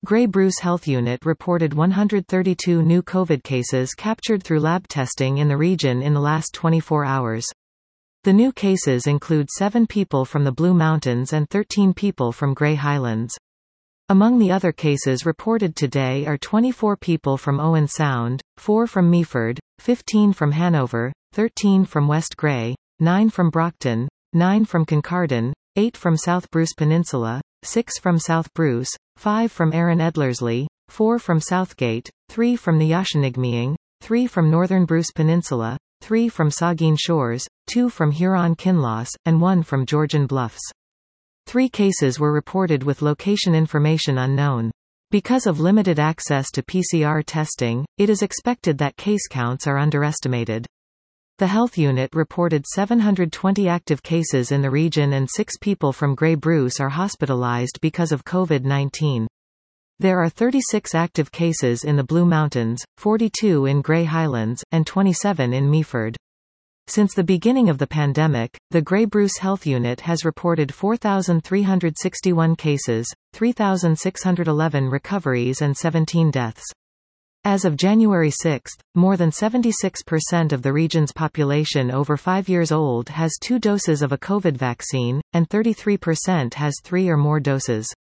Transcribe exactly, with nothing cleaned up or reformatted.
Grey Bruce Health Unit reported one hundred thirty-two new COVID cases captured through lab testing in the region in the last twenty-four hours. The new cases include seven people from the Blue Mountains and thirteen people from Grey Highlands. Among the other cases reported today are twenty-four people from Owen Sound, four from Meaford, fifteen from Hanover, thirteen from West Grey, nine from Brockton, nine from Kincardine, eight from South Bruce Peninsula, six from South Bruce, five from Arran Edlerslie, four from Southgate, three from the Yashinigmeing, three from Northern Bruce Peninsula, three from Saugeen Shores, two from Huron-Kinloss, and one from Georgian Bluffs. Three cases were reported with location information unknown. Because of limited access to P C R testing, it is expected that case counts are underestimated. The health unit reported seven hundred twenty active cases in the region and six people from Grey Bruce are hospitalized because of COVID nineteen. There are thirty-six active cases in the Blue Mountains, forty-two in Grey Highlands, and twenty-seven in Meaford. Since the beginning of the pandemic, the Grey Bruce Health Unit has reported four thousand three hundred sixty-one cases, three thousand six hundred eleven recoveries and seventeen deaths. As of January sixth, more than seventy-six percent of the region's population over five years old has two doses of a COVID vaccine, and thirty-three percent has three or more doses.